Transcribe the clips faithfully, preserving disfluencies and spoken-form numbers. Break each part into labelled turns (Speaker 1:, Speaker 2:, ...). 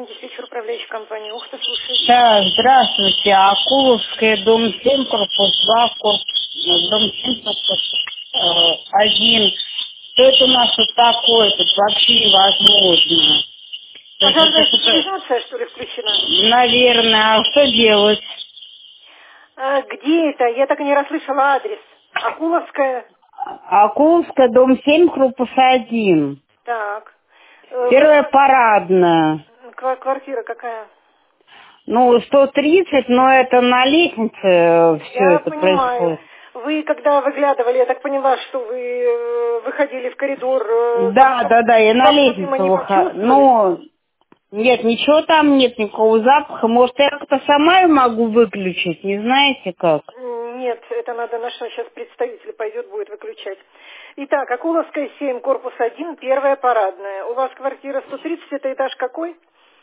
Speaker 1: Диспетчер управляющей компании. Ухта, слушай.
Speaker 2: Да, здравствуйте. Акуловская, дом семь, корпус два, корпус, дом семь, корпус э, один. Что это у нас вот такое? Тут вообще невозможно. То есть
Speaker 1: Пожарная
Speaker 2: это что-то,
Speaker 1: сигнализация, что ли, включена?
Speaker 2: наверное, а что делать?
Speaker 1: А, где это? Я так и не расслышала адрес. Акуловская.
Speaker 2: Акуловская, дом семь, корпус один.
Speaker 1: Так. Э, вы-
Speaker 2: Первая парадная.
Speaker 1: ква- Квартира какая?
Speaker 2: Ну, сто тридцать, но это на лестнице все
Speaker 1: Я
Speaker 2: это
Speaker 1: понимаю.
Speaker 2: происходит.
Speaker 1: Вы, когда выглядывали, я так поняла, что вы э, выходили в коридор, э, там
Speaker 2: Да,
Speaker 1: зап-
Speaker 2: да, да, я на
Speaker 1: запаха дыма
Speaker 2: лестницу
Speaker 1: не
Speaker 2: выхожу.
Speaker 1: почувствовали?
Speaker 2: Ну, нет, ничего там нет, никакого запаха. Может, я как-то сама ее могу выключить, не знаете как?
Speaker 1: М, Нет, это надо наш сейчас представитель пойдет, будет выключать. Итак, Акуловская семь, корпус один, первая парадная. У вас квартира сто тридцать, это этаж какой?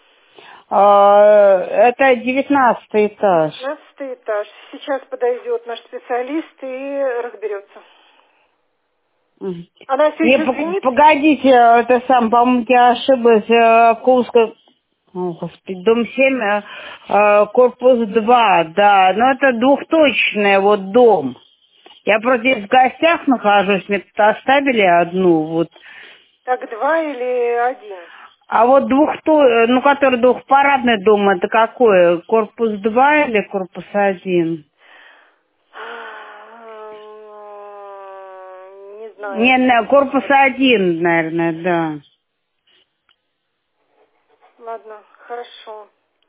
Speaker 2: А, это девятнадцатый этаж.
Speaker 1: девятнадцатый этаж. Сейчас подойдет наш специалист и разберется.
Speaker 2: Мгм.
Speaker 1: Она все
Speaker 2: Не,
Speaker 1: еще
Speaker 2: п-
Speaker 1: звенит?
Speaker 2: погодите, это сам, по-моему, я ошиблась, э, Курская, о, господи, дом семь, э, э, корпус два, да, но это двухточный вот дом. Я просто здесь в гостях нахожусь, мне тут оставили одну, вот.
Speaker 1: Так, два или один?
Speaker 2: А вот двухто, э, ну, который двухпарадный дом, это какой? Корпус два или корпус один?
Speaker 1: М, Не знаю.
Speaker 2: Не, не, корпус один, наверное, да.
Speaker 1: Ладно, хорошо.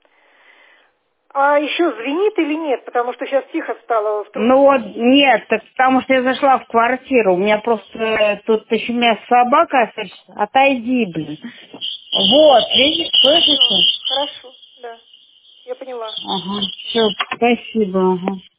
Speaker 1: А еще звенит или нет? Потому что сейчас тихо стало в
Speaker 2: Ну
Speaker 1: трубке.
Speaker 2: вот, нет, так потому что я зашла в квартиру, у меня просто э, тут еще у меня собака, осталась. Отойди, блин. Вот, видишь,
Speaker 1: Хорошо,
Speaker 2: слышите?
Speaker 1: хорошо, да. Я поняла.
Speaker 2: Ага, все, спасибо, ага.